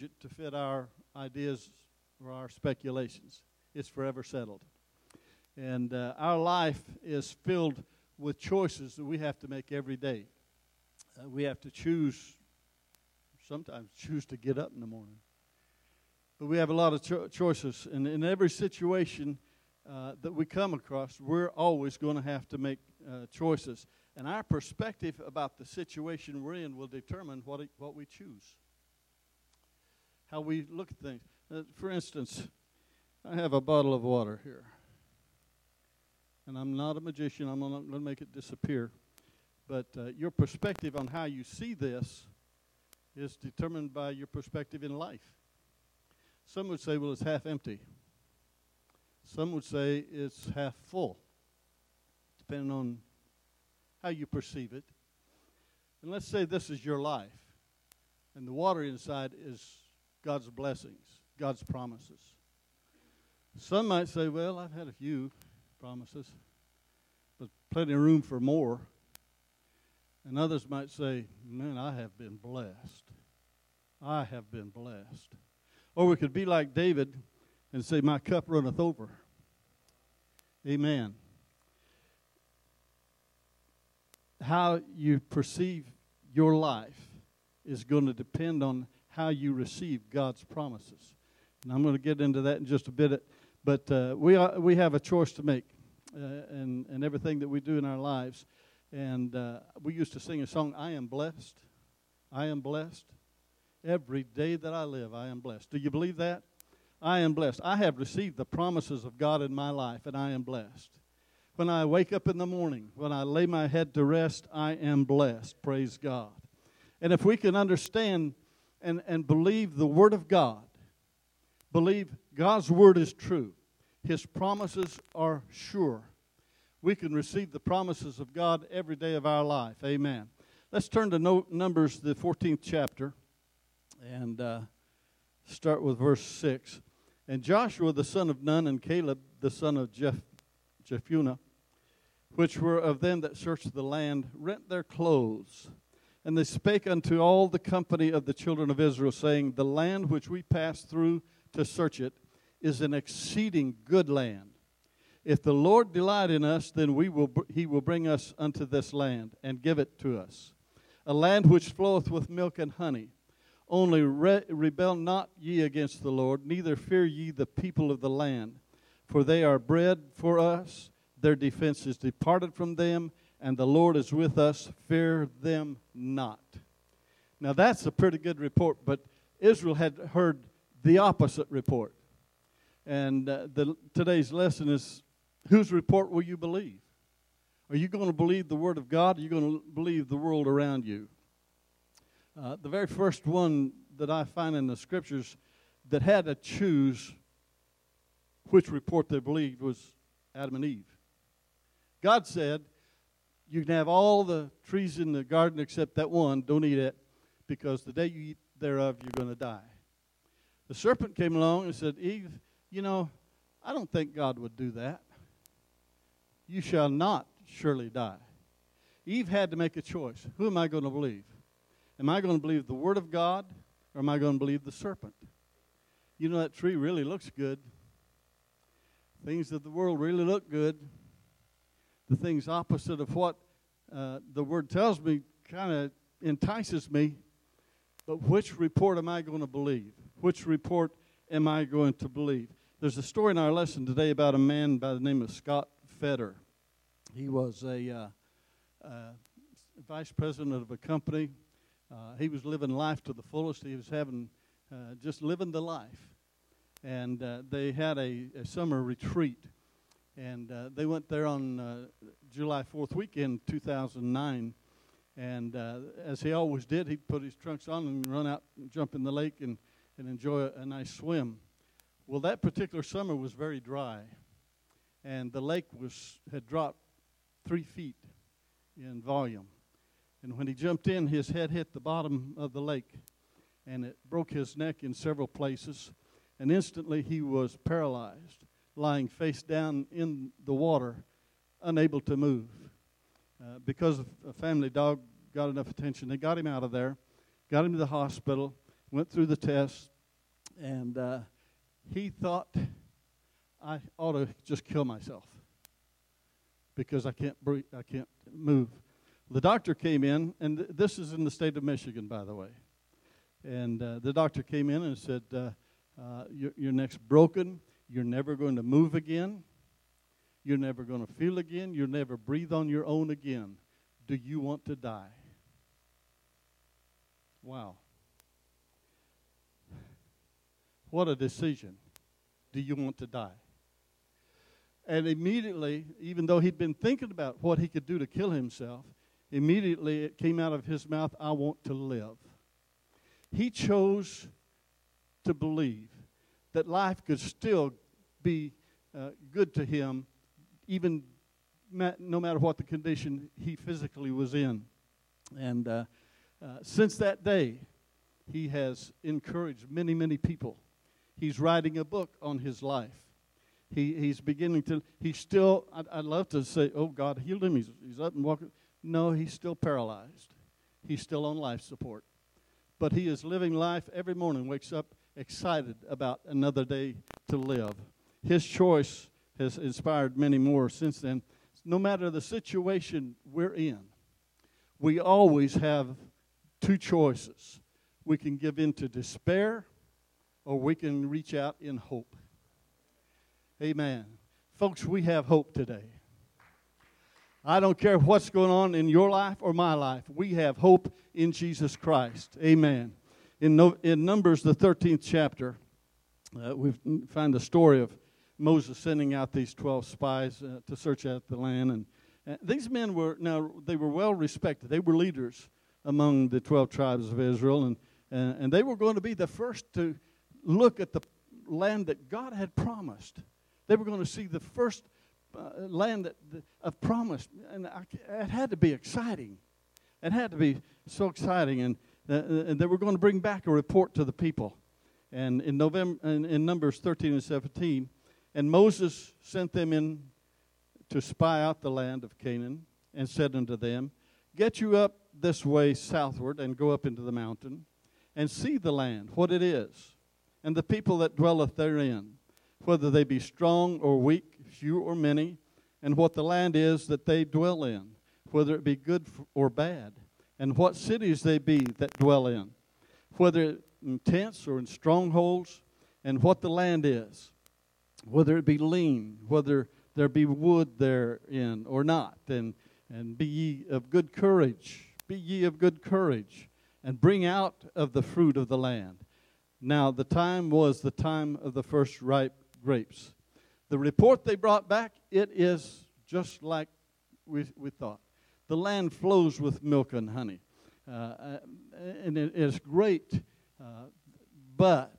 it to fit our ideas or our speculations. It's forever settled. And our life is filled with choices that we have to make every day. We have to sometimes choose to get up in the morning. But we have a lot of choices. And in every situation that we come across, we're always going to have to make choices. And our perspective about the situation we're in will determine what we choose, how we look at things. For instance, I have a bottle of water here. And I'm not a magician. I'm not going to make it disappear. But your perspective on how you see this is determined by your perspective in life. Some would say, well, it's half empty. Some would say it's half full, depending on how you perceive it. And let's say this is your life, and the water inside is God's blessings, God's promises. Some might say, well, I've had a few promises, but plenty of room for more. And others might say, man, I have been blessed. I have been blessed. Or we could be like David and say, my cup runneth over. Amen. How you perceive your life is going to depend on how you receive God's promises. And I'm going to get into that in just a bit. But we have a choice to make in everything that we do in our lives. And we used to sing a song, I am blessed. I am blessed. Every day that I live, I am blessed. Do you believe that? I am blessed. I have received the promises of God in my life, and I am blessed. When I wake up in the morning, when I lay my head to rest, I am blessed. Praise God. And if we can understand and believe the Word of God, believe God's Word is true, His promises are sure, we can receive the promises of God every day of our life. Amen. Let's turn to Numbers, the 14th chapter, and start with verse 6. And Joshua the son of Nun and Caleb the son of Jephunneh, which were of them that searched the land, rent their clothes. And they spake unto all the company of the children of Israel, saying, the land which we passed through to search it is an exceeding good land. If the Lord delight in us, then he will bring us unto this land, and give it to us. A land which floweth with milk and honey. Only rebel not ye against the Lord, neither fear ye the people of the land. For they are bread for us, their defense is departed from them, and the Lord is with us, fear them not. Now that's a pretty good report, but Israel had heard the opposite report. And today's lesson is, whose report will you believe? Are you going to believe the Word of God, or are you going to believe the world around you? The very first one that I find in the Scriptures that had to choose which report they believed was Adam and Eve. God said, you can have all the trees in the garden except that one. Don't eat it, because the day you eat thereof, you're going to die. The serpent came along and said, Eve, I don't think God would do that. You shall not surely die. Eve had to make a choice. Who am I going to believe? Am I going to believe the Word of God, or am I going to believe the serpent? That tree really looks good. Things of the world really look good. The things opposite of what the Word tells me kind of entices me. But which report am I going to believe? Which report am I going to believe? There's a story in our lesson today about a man by the name of Scott Fetter. He was a vice president of a company. He was living life to the fullest. He was having just living the life. And they had a summer retreat. And they went there on July 4th weekend, 2009. And as he always did, he'd put his trunks on and run out and jump in the lake and enjoy a nice swim. Well, that particular summer was very dry. And the lake had dropped 3 feet in volume. And when he jumped in, his head hit the bottom of the lake, and it broke his neck in several places. And instantly he was paralyzed, lying face down in the water, unable to move. Because a family dog got enough attention, they got him out of there, got him to the hospital, went through the tests, And he thought I ought to just kill myself because I can't breathe, I can't move. The doctor came in, and this is in the state of Michigan, by the way. And the doctor came in and said, your neck's broken. You're never going to move again. You're never going to feel again. You'll never breathe on your own again. Do you want to die? Wow. What a decision. Do you want to die? And immediately, even though he'd been thinking about what he could do to kill himself, immediately it came out of his mouth, I want to live. He chose to believe that life could still be good to him, even no matter what the condition he physically was in. And since that day, he has encouraged many, many people. He's writing a book on his life. He's beginning to, he's still, I'd love to say, oh, God healed him, he's up and walking. No, he's still paralyzed. He's still on life support. But he is living life every morning, wakes up excited about another day to live. His choice has inspired many more since then. No matter the situation we're in, we always have two choices. We can give in to despair, or we can reach out in hope. Amen. Folks, we have hope today. I don't care what's going on in your life or my life. We have hope in Jesus Christ. Amen. In Numbers, the 13th chapter, we find the story of Moses sending out these 12 spies to search out the land. And these men were well respected. They were leaders among the 12 tribes of Israel. And they were going to be the first to look at the land that God had promised. They were going to see the first land of promise. And it had to be exciting. It had to be so exciting. And they were going to bring back a report to the people. And in Numbers 13 and 17, and Moses sent them in to spy out the land of Canaan, and said unto them, Get you up this way southward, and go up into the mountain, and see the land, what it is, and the people that dwelleth therein, whether they be strong or weak, few or many, and what the land is that they dwell in, whether it be good or bad, and what cities they be that dwell in, whether in tents or in strongholds, and what the land is, whether it be lean, whether there be wood therein or not, and be ye of good courage, and bring out of the fruit of the land. Now the time was the time of the first ripe grapes. The report they brought back, it is just like we thought. The land flows with milk and honey, and it is great, but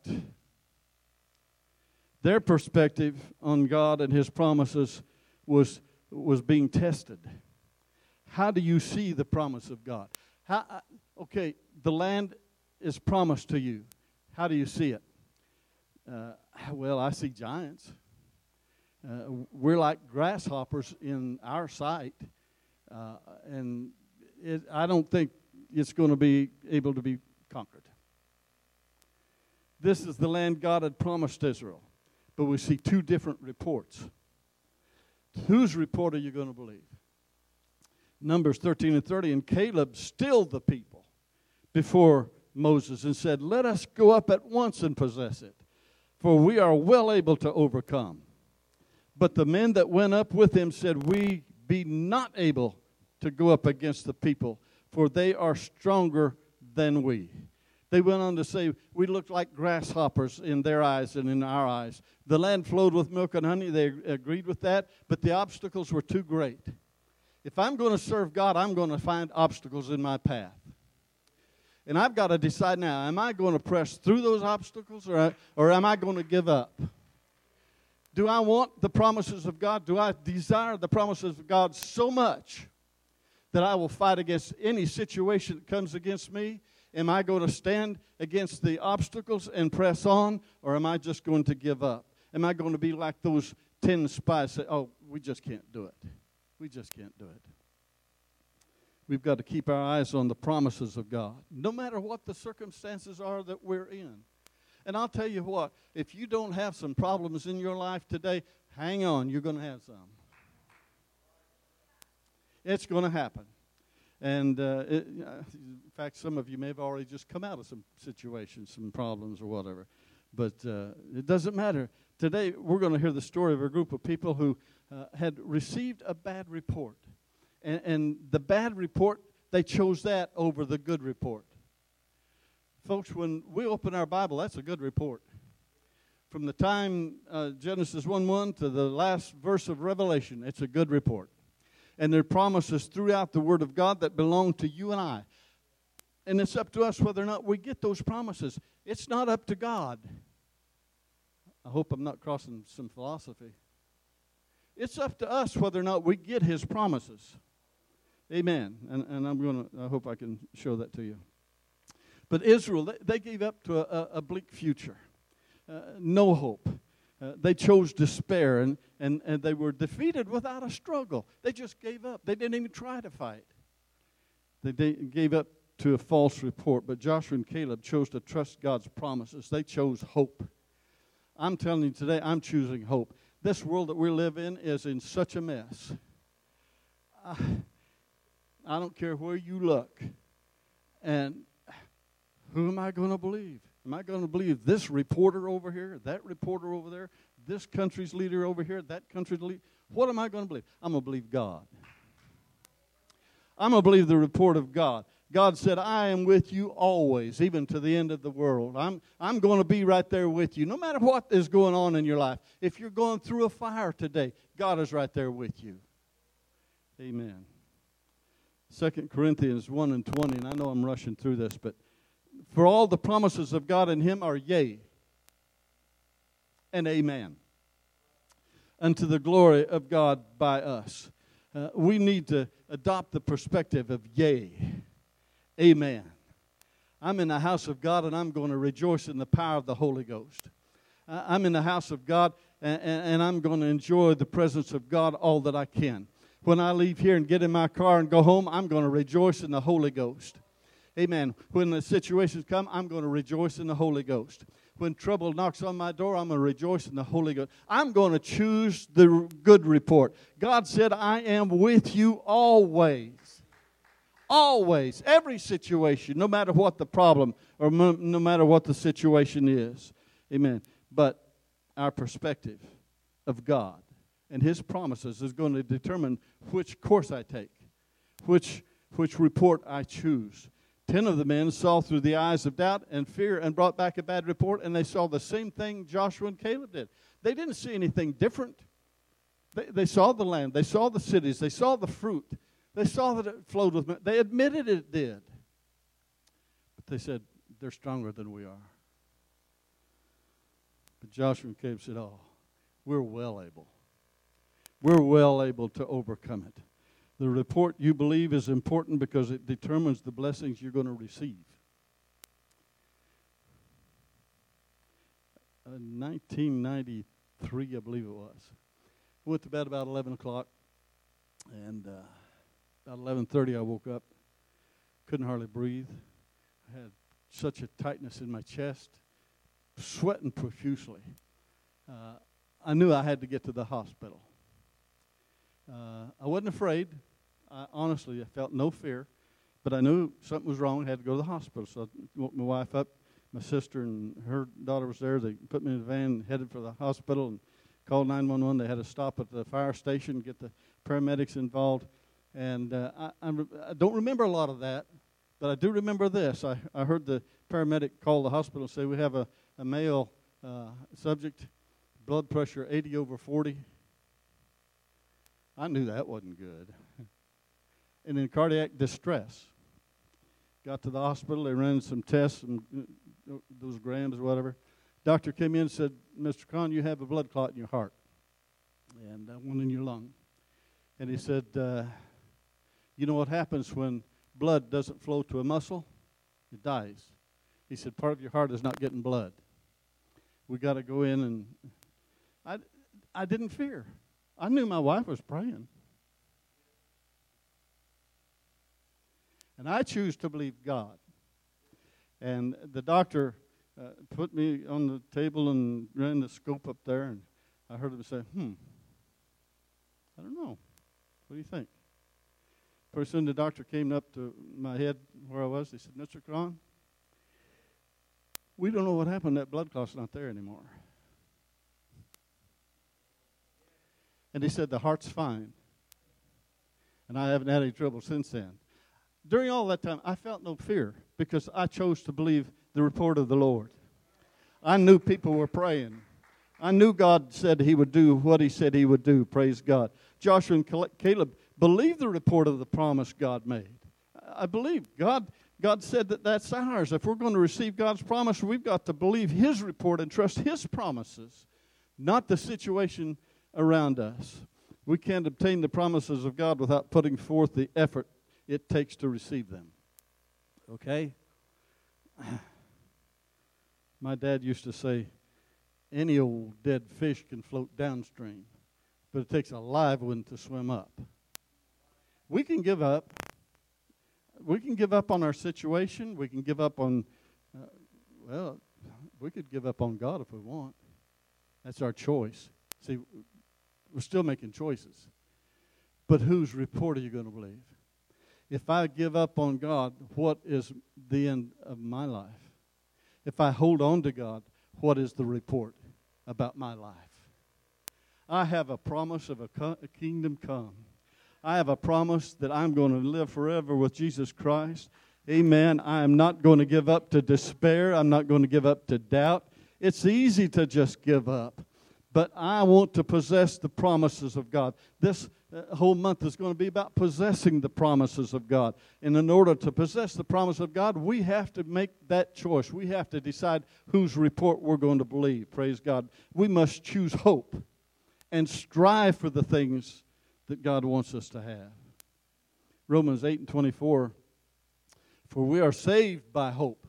their perspective on God and His promises was being tested. How do you see the promise of God? Okay, the land is promised to you. How do you see it? Well, I see giants. We're like grasshoppers in our sight, and I don't think it's going to be able to be conquered. This is the land God had promised Israel. But we see two different reports. Whose report are you going to believe? Numbers 13 and 30, and Caleb stilled the people before Moses and said, Let us go up at once and possess it, for we are well able to overcome. But the men that went up with him said, We be not able to go up against the people, for they are stronger than we. They went on to say, we looked like grasshoppers in their eyes and in our eyes. The land flowed with milk and honey. They agreed with that, but the obstacles were too great. If I'm going to serve God, I'm going to find obstacles in my path. And I've got to decide now, am I going to press through those obstacles or am I going to give up? Do I want the promises of God? Do I desire the promises of God so much that I will fight against any situation that comes against me? Am I going to stand against the obstacles and press on, or am I just going to give up? Am I going to be like those 10 spies say, oh, we just can't do it. We just can't do it. We've got to keep our eyes on the promises of God, no matter what the circumstances are that we're in. And I'll tell you what, if you don't have some problems in your life today, hang on, you're going to have some. It's going to happen. And in fact, some of you may have already just come out of some situations, some problems or whatever. But it doesn't matter. Today, we're going to hear the story of a group of people who had received a bad report. And the bad report, they chose that over the good report. Folks, when we open our Bible, that's a good report. From the time Genesis 1:1 to the last verse of Revelation, it's a good report. And there are promises throughout the Word of God that belong to you and I. And it's up to us whether or not we get those promises. It's not up to God. I hope I'm not crossing some philosophy. It's up to us whether or not we get His promises. Amen. And I hope I can show that to you. But Israel, they gave up to a bleak future. No hope. They chose despair, and they were defeated without a struggle. They just gave up. They didn't even try to fight. They gave up to a false report, but Joshua and Caleb chose to trust God's promises. They chose hope. I'm telling you today, I'm choosing hope. This world that we live in is in such a mess. I don't care where you look. And who am I going to believe? Am I going to believe this reporter over here, that reporter over there, this country's leader over here, that country's leader? What am I going to believe? I'm going to believe God. I'm going to believe the report of God. God said, I am with you always, even to the end of the world. I'm going to be right there with you, no matter what is going on in your life. If you're going through a fire today, God is right there with you. Amen. 2 Corinthians 1:20, and I know I'm rushing through this, but for all the promises of God in Him are yea and amen, unto the glory of God by us. We need to adopt the perspective of yea, amen. I'm in the house of God, and I'm going to rejoice in the power of the Holy Ghost. I'm in the house of God, and I'm going to enjoy the presence of God all that I can. When I leave here and get in my car and go home, I'm going to rejoice in the Holy Ghost. Amen. When the situations come, I'm going to rejoice in the Holy Ghost. When trouble knocks on my door, I'm going to rejoice in the Holy Ghost. I'm going to choose the good report. God said, I am with you always. Always. Every situation, no matter what the problem or no matter what the situation is. Amen. But our perspective of God and His promises is going to determine which course I take, which report I choose. 10 of the men saw through the eyes of doubt and fear and brought back a bad report, and they saw the same thing Joshua and Caleb did. They didn't see anything different. They saw the land. They saw the cities. They saw the fruit. They saw that it flowed with milk. They admitted it did. But they said, they're stronger than we are. But Joshua and Caleb said, oh, we're well able. We're well able to overcome it. The report you believe is important because it determines the blessings you're going to receive. In 1993, I believe it was. I went to bed about 11 o'clock, and about 11:30 I woke up. Couldn't hardly breathe. I had such a tightness in my chest, sweating profusely. I knew I had to get to the hospital. I wasn't afraid. Honestly, I felt no fear. But I knew something was wrong. I had to go to the hospital. So I woke my wife up. My sister and her daughter was there. They put me in a van and headed for the hospital and called 911. They had to stop at the fire station, get the paramedics involved. And I don't remember a lot of that, but I do remember this. I heard the paramedic call the hospital and say, we have a male subject, blood pressure 80/40. I knew that wasn't good. And in cardiac distress. Got to the hospital. They ran some tests, and those grams or whatever. Doctor came in and said, Mr. Kahn, you have a blood clot in your heart and one in your lung. And he said, you know what happens when blood doesn't flow to a muscle? It dies. He said, part of your heart is not getting blood. We got to go in, and I didn't fear. I knew my wife was praying. And I choose to believe God. And the doctor put me on the table and ran the scope up there, and I heard him say, I don't know. What do you think? Pretty soon the doctor came up to my head where I was. He said, Mr. Cron, we don't know what happened. That blood clot's not there anymore. And he said, the heart's fine. And I haven't had any trouble since then. During all that time, I felt no fear because I chose to believe the report of the Lord. I knew people were praying. I knew God said he would do what he said he would do. Praise God. Joshua and Caleb believed the report of the promise God made. I believe God said that that's ours. If we're going to receive God's promise, we've got to believe his report and trust his promises, not the situation around us. We can't obtain the promises of God without putting forth the effort it takes to receive them. Okay? My dad used to say, any old dead fish can float downstream, but it takes a live one to swim up. We can give up. We can give up on our situation. We can give up on, we could give up on God if we want. That's our choice. See, we're still making choices. But whose report are you going to believe? If I give up on God, what is the end of my life? If I hold on to God, what is the report about my life? I have a promise of a kingdom come. I have a promise that I'm going to live forever with Jesus Christ. Amen. I am not going to give up to despair. I'm not going to give up to doubt. It's easy to just give up. But I want to possess the promises of God. This whole month is going to be about possessing the promises of God. And in order to possess the promise of God, we have to make that choice. We have to decide whose report we're going to believe. Praise God. We must choose hope and strive for the things that God wants us to have. Romans 8:24, for we are saved by hope.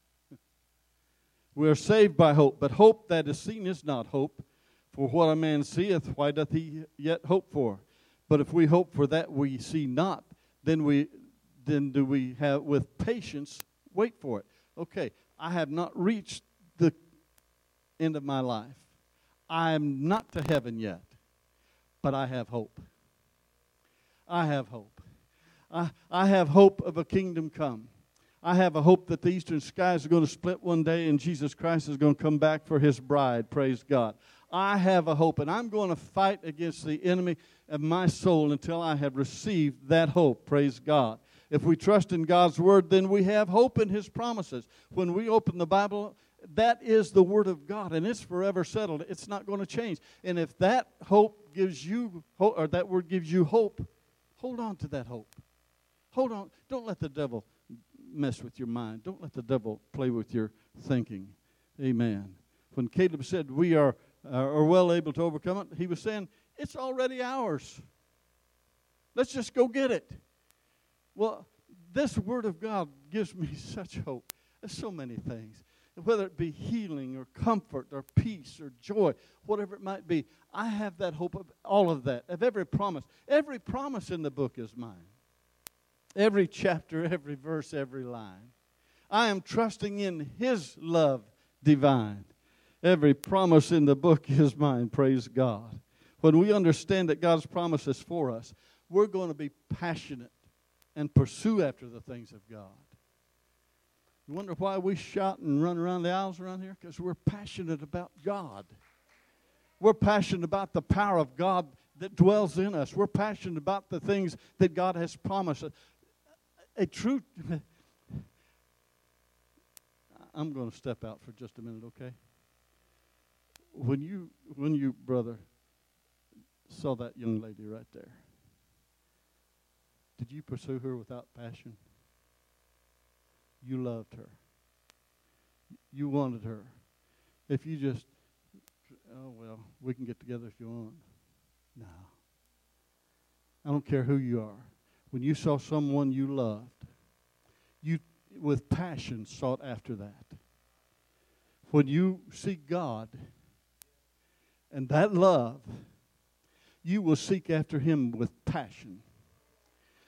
We are saved by hope, but hope that is seen is not hope. For what a man seeth, why doth he yet hope for? But if we hope for that we see not, then do we have with patience wait for it. Okay, I have not reached the end of my life. I am not to heaven yet, but I have hope. I have hope. I have hope of a kingdom come. I have a hope that the eastern skies are going to split one day and Jesus Christ is going to come back for his bride. Praise God. I have a hope, and I'm going to fight against the enemy of my soul until I have received that hope. Praise God. If we trust in God's word, then we have hope in his promises. When we open the Bible, that is the word of God, and it's forever settled. It's not going to change. And if that hope gives you, or that word gives you hope, hold on to that hope. Hold on. Don't let the devil mess with your mind. Don't let the devil play with your thinking. Amen. When Caleb said we are well able to overcome it, he was saying it's already ours. Let's just go get it. Well, this word of God gives me such hope. There's so many things. Whether it be healing or comfort or peace or joy, whatever it might be, I have that hope of all of that, of every promise. Every promise in the book is mine. Every chapter, every verse, every line. I am trusting in his love divine. Every promise in the book is mine, praise God. When we understand that God's promise is for us, we're going to be passionate and pursue after the things of God. You wonder why we shout and run around the aisles around here? Because we're passionate about God. We're passionate about the power of God that dwells in us. We're passionate about the things that God has promised us. A true... I'm going to step out for just a minute, okay? When you, brother, saw that young lady right there, did you pursue her without passion? You loved her. You wanted her. If you just, we can get together if you want. No. I don't care who you are. When you saw someone you loved, you, with passion, sought after that. When you seek God and that love, you will seek after him with passion.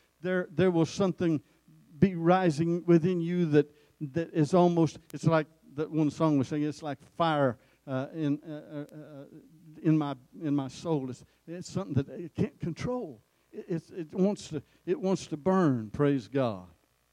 There will something be rising within you that is almost, it's like that one song was saying, it's like fire in my soul. It's something that it can't control. It wants to burn. Praise God.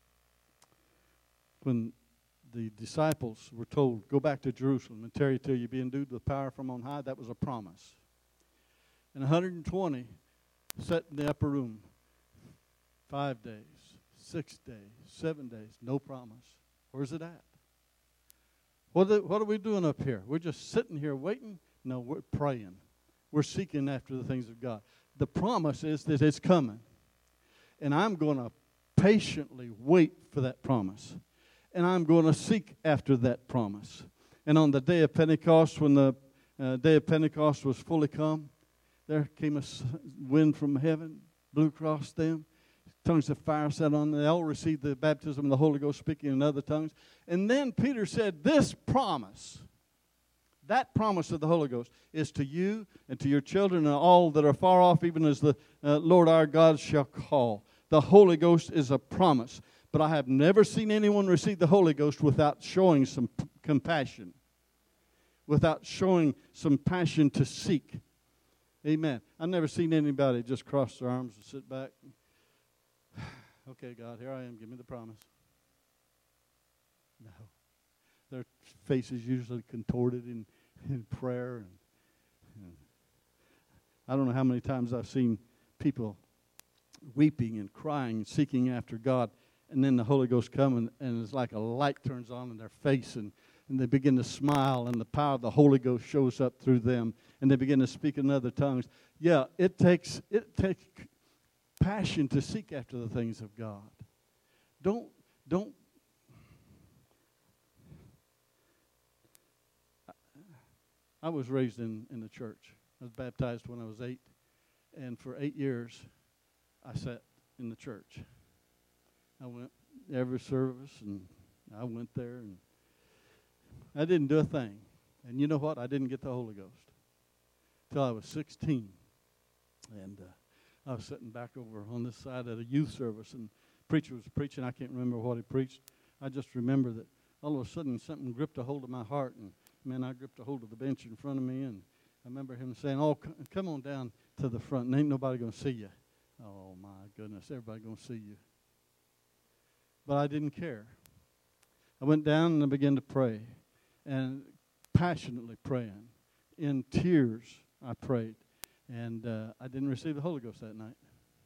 When the disciples were told, go back to Jerusalem and tarry till you be endued with power from on high, that was a promise. And 120 sat in the upper room 5 days, 6 days, 7 days, no promise. Where's it at? What are we doing up here? We're just sitting here waiting? No, we're praying. We're seeking after the things of God. The promise is that it's coming. And I'm going to patiently wait for that promise. And I'm going to seek after that promise. And on the day of Pentecost, when the day of Pentecost was fully come, there came a wind from heaven, blew across them. Tongues of fire sat on them. They all received the baptism of the Holy Ghost, speaking in other tongues. And then Peter said, this promise, that promise of the Holy Ghost, is to you and to your children and all that are far off, even as the Lord our God shall call. The Holy Ghost is a promise. But I have never seen anyone receive the Holy Ghost without showing some compassion, without showing some passion to seek. Amen. I've never seen anybody just cross their arms and sit back. Okay, God, here I am. Give me the promise. No. Their faces usually contorted in prayer. And I don't know how many times I've seen people weeping and crying and seeking after God. And then the Holy Ghost comes and it's like a light turns on in their face and they begin to smile and the power of the Holy Ghost shows up through them and they begin to speak in other tongues. Yeah, it takes passion to seek after the things of God. Don't. I was raised in the church. I was baptized when I was 8, and for 8 years I sat in the church. I went every service, and I went there, and I didn't do a thing. And you know what? I didn't get the Holy Ghost till I was 16. And I was sitting back over on this side at a youth service, and the preacher was preaching. I can't remember what he preached. I just remember that all of a sudden something gripped a hold of my heart, and man, I gripped a hold of the bench in front of me, and I remember him saying, oh, come on down to the front, and ain't nobody going to see you. Oh, my goodness, everybody going to see you. But I didn't care. I went down and I began to pray, and passionately praying. In tears, I prayed. And I didn't receive the Holy Ghost that night.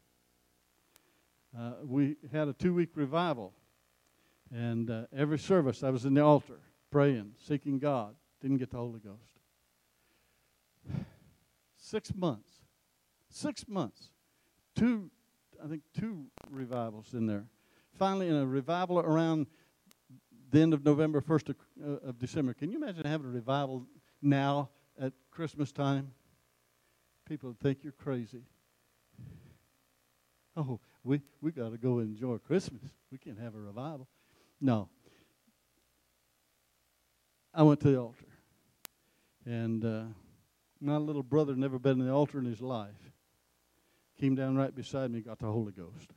We had a 2-week revival. And every service I was in the altar, praying, seeking God. Didn't get the Holy Ghost. 6 months. 6 months. Two revivals in there. Finally, in a revival around the end of November, 1st of December. Can you imagine having a revival now at Christmas time? People would think you're crazy. Oh, we got to go enjoy Christmas. We can't have a revival. No. I went to the altar. And my little brother never been in the altar in his life. Came down right beside me, got the Holy Ghost.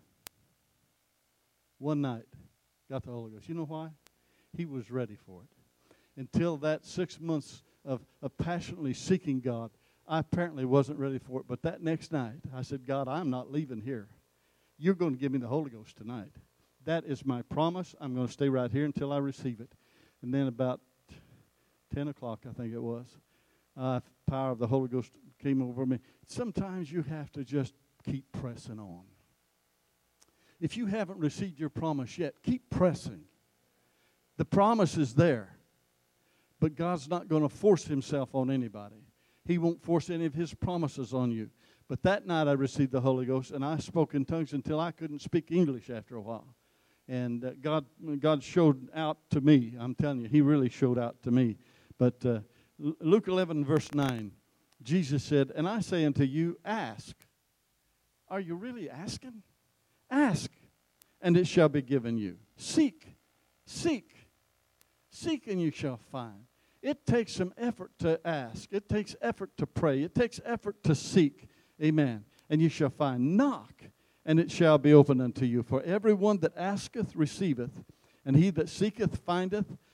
One night, got the Holy Ghost. You know why? He was ready for it. Until that 6 months of passionately seeking God, I apparently wasn't ready for it. But that next night, I said, God, I'm not leaving here. You're going to give me the Holy Ghost tonight. That is my promise. I'm going to stay right here until I receive it. And then about 10 o'clock, I think it was, power of the Holy Ghost came over me. Sometimes you have to just keep pressing on. If you haven't received your promise yet, keep pressing. The promise is there. But God's not going to force himself on anybody. He won't force any of his promises on you. But that night I received the Holy Ghost, and I spoke in tongues until I couldn't speak English after a while. And God showed out to me. I'm telling you, he really showed out to me. But Luke 11, verse 9, Jesus said, and I say unto you, ask. Are you really asking? Ask, and it shall be given you. Seek, seek, seek, and you shall find. It takes some effort to ask. It takes effort to pray. It takes effort to seek. Amen. And you shall find. Knock, and it shall be opened unto you. For everyone that asketh receiveth, and he that seeketh findeth,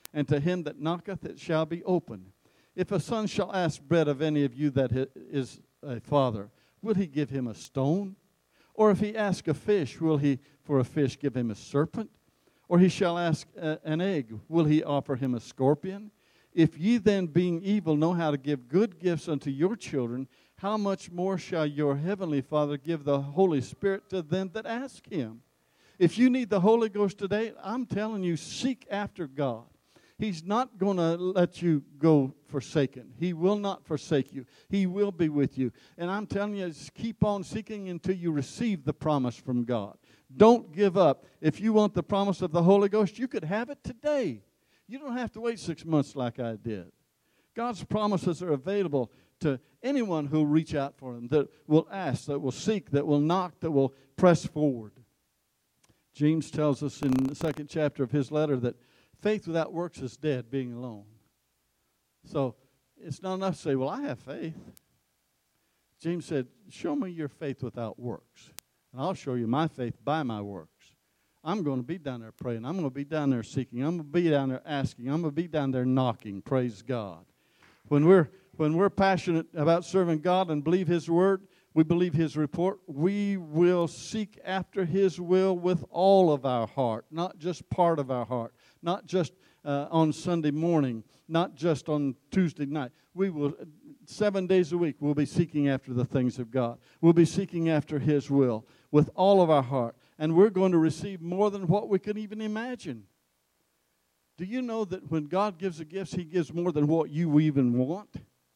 and to him that knocketh it shall be opened. If a son shall ask bread of any of you that is a father, will he give him a stone? Or if he ask a fish, will he for a fish give him a serpent? Or he shall ask an egg, will he offer him a scorpion? If ye then, being evil, know how to give good gifts unto your children, how much more shall your heavenly Father give the Holy Spirit to them that ask him? If you need the Holy Ghost today, I'm telling you, seek after God. He's not going to let you go forsaken. He will not forsake you. He will be with you. And I'm telling you, just keep on seeking until you receive the promise from God. Don't give up. If you want the promise of the Holy Ghost, you could have it today. You don't have to wait 6 months like I did. God's promises are available to anyone who will reach out for them, that will ask, that will seek, that will knock, that will press forward. James tells us in the 2nd chapter of his letter that faith without works is dead, being alone. So it's not enough to say, well, I have faith. James said, show me your faith without works, and I'll show you my faith by my works. I'm going to be down there praying. I'm going to be down there seeking. I'm going to be down there asking. I'm going to be down there knocking. Praise God. When we're passionate about serving God and believe His Word, we believe His report, we will seek after His will with all of our heart, not just part of our heart, not just on Sunday morning, not just on Tuesday night. We will, 7 days a week, we'll be seeking after the things of God. We'll be seeking after His will with all of our heart. And we're going to receive more than what we can even imagine. Do you know that when God gives a gift, He gives more than what you even want?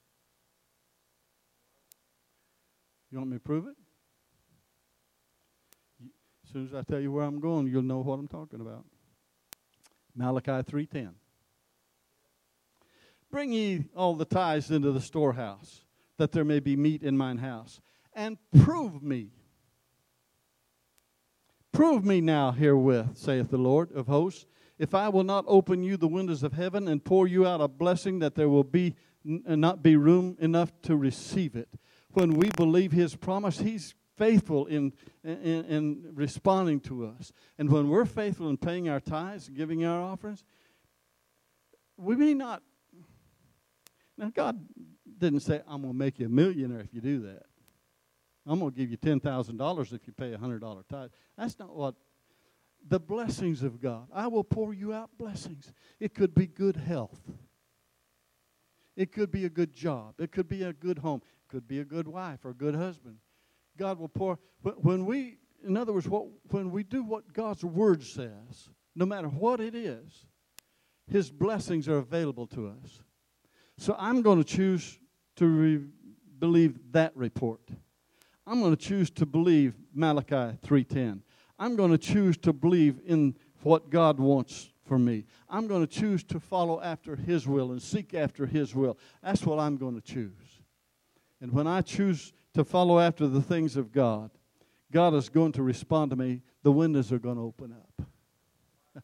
You want me to prove it? As soon as I tell you where I'm going, you'll know what I'm talking about. Malachi 3:10. Bring ye all the tithes into the storehouse, that there may be meat in mine house, and prove me. Prove me now herewith, saith the Lord of hosts, if I will not open you the windows of heaven and pour you out a blessing that there will be not be room enough to receive it. When we believe His promise, He's faithful in responding to us. And when we're faithful in paying our tithes and giving our offerings, we may not. Now, God didn't say, I'm going to make you a millionaire if you do that. I'm going to give you $10,000 if you pay a $100 tithe. That's not what. The blessings of God. I will pour you out blessings. It could be good health. It could be a good job. It could be a good home. It could be a good wife or a good husband. God will pour. When we, in other words, when we do what God's Word says, no matter what it is, His blessings are available to us. So I'm going to choose to believe that report. I'm going to choose to believe Malachi 3:10. I'm going to choose to believe in what God wants for me. I'm going to choose to follow after His will and seek after His will. That's what I'm going to choose. And when I choose to follow after the things of God, God is going to respond to me. The windows are going to open up.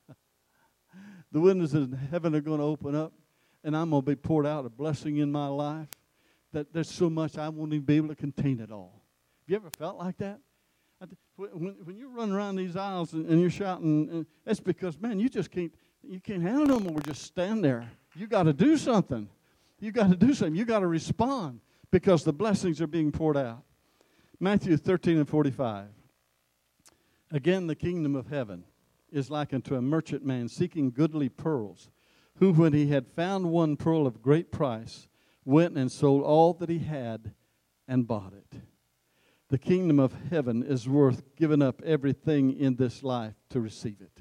The windows in heaven are going to open up, and I'm going to be poured out a blessing in my life that there's so much I won't even be able to contain it all. Have you ever felt like that? When you run around these aisles and you're shouting, that's because, man, you can't handle no more. Just stand there. You got to do something. You got to do something. You got to respond because the blessings are being poured out. Matthew 13:45. Again, the kingdom of heaven is like unto a merchant man seeking goodly pearls, who, when he had found one pearl of great price, went and sold all that he had and bought it. The kingdom of heaven is worth giving up everything in this life to receive it.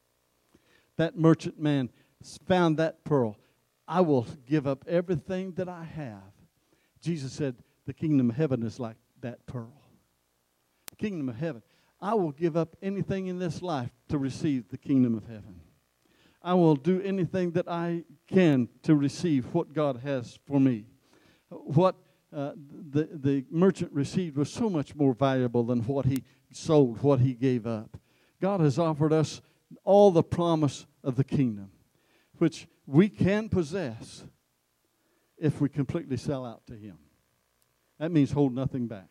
That merchant man found that pearl. I will give up everything that I have. Jesus said the kingdom of heaven is like that pearl. The kingdom of heaven. I will give up anything in this life to receive the kingdom of heaven. I will do anything that I can to receive what God has for me. What the merchant received was so much more valuable than what he sold, what he gave up. God has offered us all the promise of the kingdom, which we can possess if we completely sell out to Him. That means hold nothing back.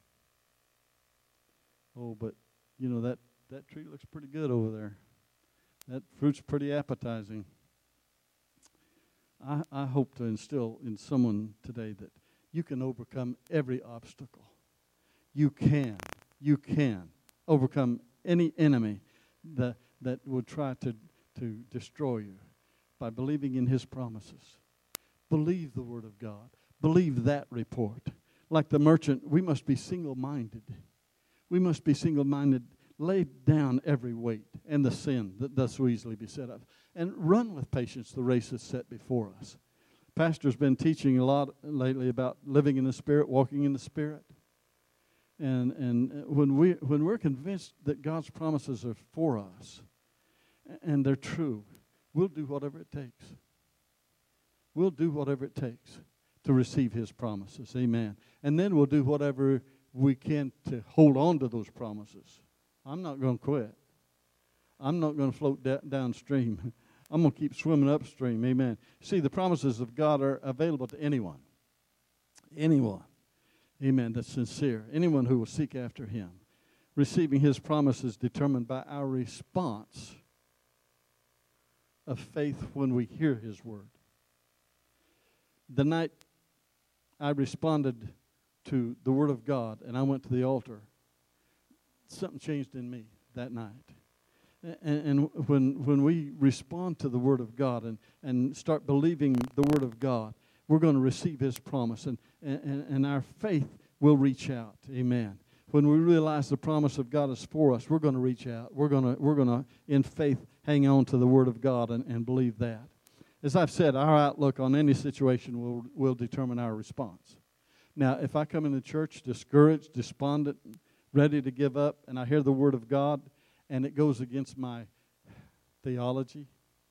Oh, but, you know, that tree looks pretty good over there. That fruit's pretty appetizing. I hope to instill in someone today that you can overcome every obstacle. You can overcome any enemy that would try to destroy you by believing in His promises. Believe the Word of God. Believe that report. Like the merchant, we must be single-minded. We must be single-minded. Lay down every weight and the sin that does so easily beset us, and run with patience the race that's set before us. Pastor's been teaching a lot lately about living in the Spirit, walking in the Spirit. And when we're convinced that God's promises are for us and they're true, we'll do whatever it takes. We'll do whatever it takes to receive His promises. Amen. And then we'll do whatever we can to hold on to those promises. I'm not going to quit. I'm not going to float downstream. I'm going to keep swimming upstream. Amen. See, the promises of God are available to anyone. Anyone. Amen. That's sincere. Anyone who will seek after Him. Receiving His promises determined by our response of faith when we hear His word. The night I responded to the Word of God and I went to the altar, something changed in me that night. And when we respond to the Word of God and start believing the Word of God, we're going to receive His promise, and our faith will reach out. Amen. When we realize the promise of God is for us, we're going to reach out. We're going to in faith, hang on to the Word of God and believe that. As I've said, our outlook on any situation will determine our response. Now, if I come into church discouraged, despondent, ready to give up, and I hear the Word of God, and it goes against my theology,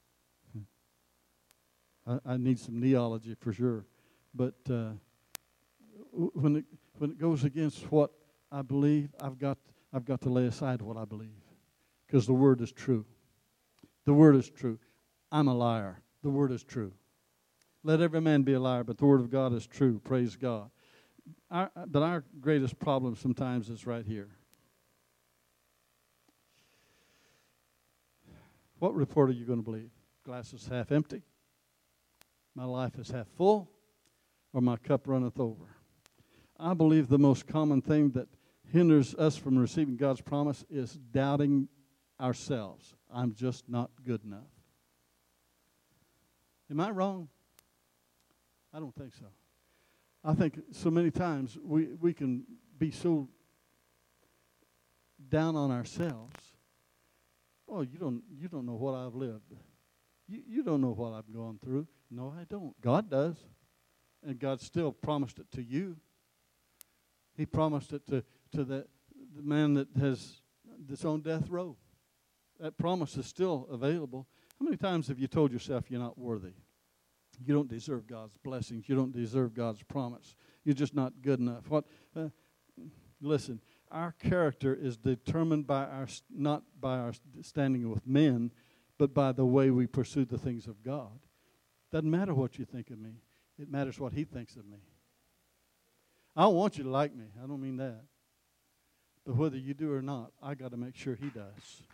I need some neology for sure. But when it goes against what I believe, I've got to lay aside what I believe, because the Word is true. The Word is true. I'm a liar. The Word is true. Let every man be a liar, but the Word of God is true. Praise God. But our greatest problem sometimes is right here. What report are you going to believe? Glass is half empty, my life is half full, or my cup runneth over? I believe the most common thing that hinders us from receiving God's promise is doubting ourselves. I'm just not good enough. Am I wrong? I don't think so. I think so many times we can be so down on ourselves. Oh, you don't know what I've lived. You don't know what I've gone through. No, I don't. God does. And God still promised it to you. He promised it to the man that's on death row. That promise is still available. How many times have you told yourself you're not worthy? You don't deserve God's blessings. You don't deserve God's promise. You're just not good enough. Listen, our character is determined not by our standing with men, but by the way we pursue the things of God. Doesn't matter what you think of me. It matters what He thinks of me. I don't want you to like me. I don't mean that. But whether you do or not, I got to make sure He does.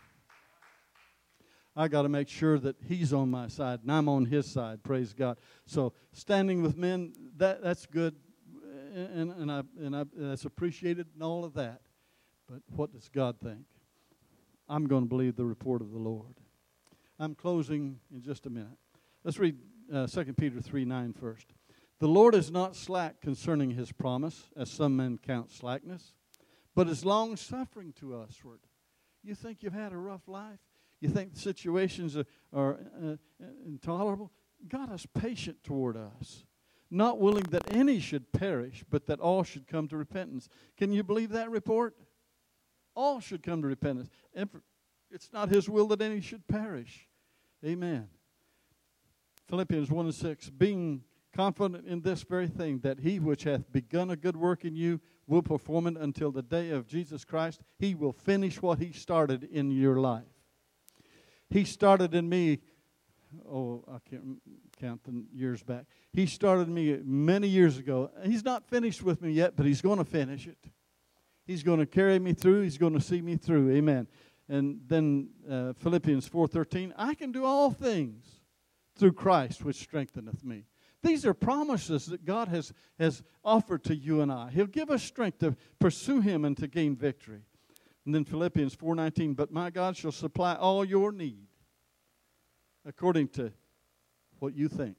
I got to make sure that He's on my side and I'm on His side. Praise God. So standing with men, that's good, and that's appreciated and all of that. But what does God think? I'm going to believe the report of the Lord. I'm closing in just a minute. Let's read 2 Peter 3:9 first. The Lord is not slack concerning His promise, as some men count slackness, but is long-suffering to usward. You think you've had a rough life? You think the situations are intolerable? God is patient toward us, not willing that any should perish, but that all should come to repentance. Can you believe that report? All should come to repentance. It's not His will that any should perish. Amen. Philippians 1:6, being confident in this very thing, that He which hath begun a good work in you will perform it until the day of Jesus Christ. He will finish what He started in your life. He started in me, I can't count the years back. He started me many years ago. He's not finished with me yet, but He's going to finish it. He's going to carry me through. He's going to see me through. Amen. And then Philippians 4:13, I can do all things through Christ which strengtheneth me. These are promises that God has offered to you and I. He'll give us strength to pursue Him and to gain victory. And then Philippians 4:19, but my God shall supply all your need according to what you think.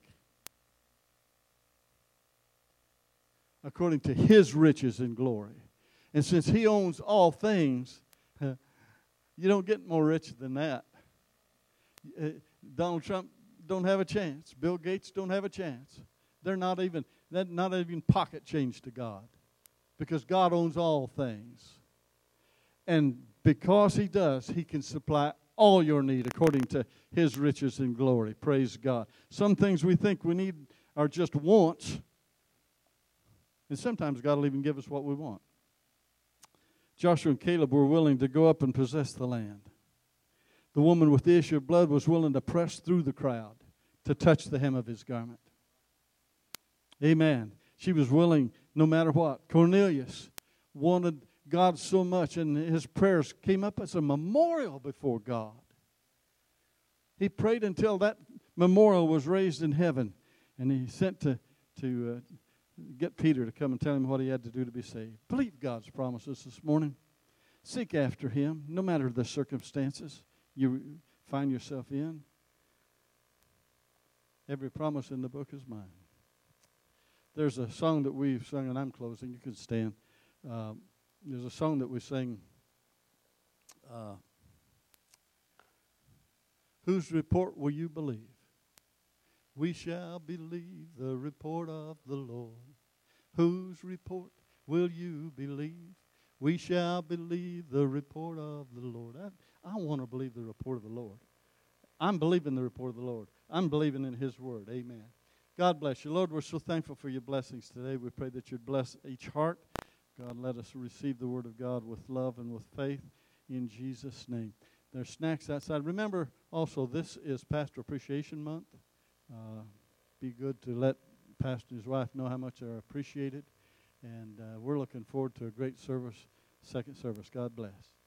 According to His riches and glory. And since He owns all things, you don't get more rich than that. Donald Trump don't have a chance. Bill Gates don't have a chance. They're not even pocket change to God, because God owns all things. And because He does, He can supply all your need according to His riches and glory. Praise God. Some things we think we need are just wants, and sometimes God will even give us what we want. Joshua and Caleb were willing to go up and possess the land. The woman with the issue of blood was willing to press through the crowd to touch the hem of his garment. Amen. She was willing no matter what. Cornelius wanted God so much, and his prayers came up as a memorial before God. He prayed until that memorial was raised in heaven, and he sent to get Peter to come and tell him what he had to do to be saved. Believe God's promises this morning. Seek after Him, no matter the circumstances you find yourself in. Every promise in the book is mine. There's a song that we've sung, and I'm closing. You can stand. There's a song that we sing. Whose report will you believe? We shall believe the report of the Lord. Whose report will you believe? We shall believe the report of the Lord. I want to believe the report of the Lord. I'm believing the report of the Lord. I'm believing in His word. Amen. God bless you. Lord, we're so thankful for your blessings today. We pray that you'd bless each heart. God, let us receive the word of God with love and with faith in Jesus' name. There's snacks outside. Remember, also, this is Pastor Appreciation Month. Be good to let Pastor and his wife know how much they're appreciated. And we're looking forward to a great service, second service. God bless.